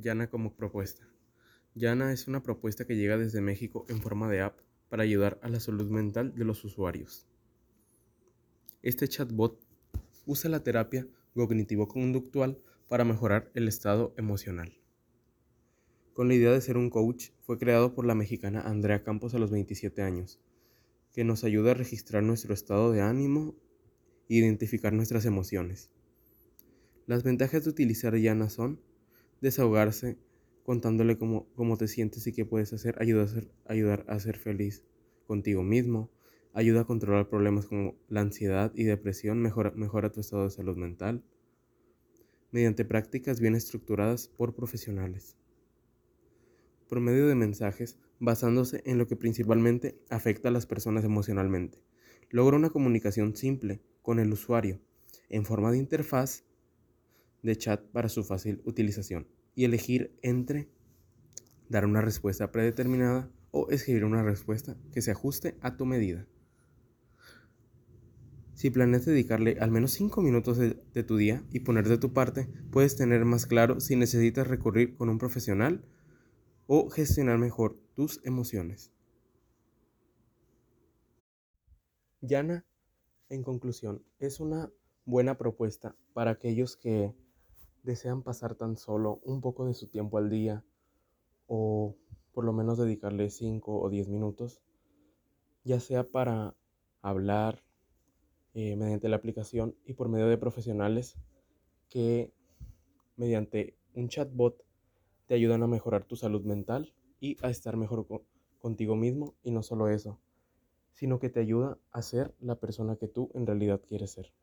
Yana como propuesta. Yana es una propuesta que llega desde México en forma de app para ayudar a la salud mental de los usuarios. Este chatbot usa la terapia cognitivo-conductual para mejorar el estado emocional. Con la idea de ser un coach, fue creado por la mexicana Andrea Campos a los 27 años, que nos ayuda a registrar nuestro estado de ánimo e identificar nuestras emociones. Las ventajas de utilizar Yana son desahogarse contándole cómo te sientes y qué puedes hacer, ayudar a ser feliz contigo mismo, ayuda a controlar problemas como la ansiedad y depresión, mejora tu estado de salud mental, mediante prácticas bien estructuradas por profesionales. Por medio de mensajes, basándose en lo que principalmente afecta a las personas emocionalmente, logra una comunicación simple con el usuario, en forma de interfaz de chat para su fácil utilización, y elegir entre dar una respuesta predeterminada o escribir una respuesta que se ajuste a tu medida. Si planeas dedicarle al menos 5 minutos de tu día y poner de tu parte, puedes tener más claro si necesitas recurrir con un profesional o gestionar mejor tus emociones. Yana, en conclusión, es una buena propuesta para aquellos que desean pasar tan solo un poco de su tiempo al día o por lo menos dedicarle 5 o 10 minutos, ya sea para hablar mediante la aplicación y por medio de profesionales que mediante un chatbot te ayudan a mejorar tu salud mental y a estar mejor contigo mismo, y no solo eso, sino que te ayuda a ser la persona que tú en realidad quieres ser.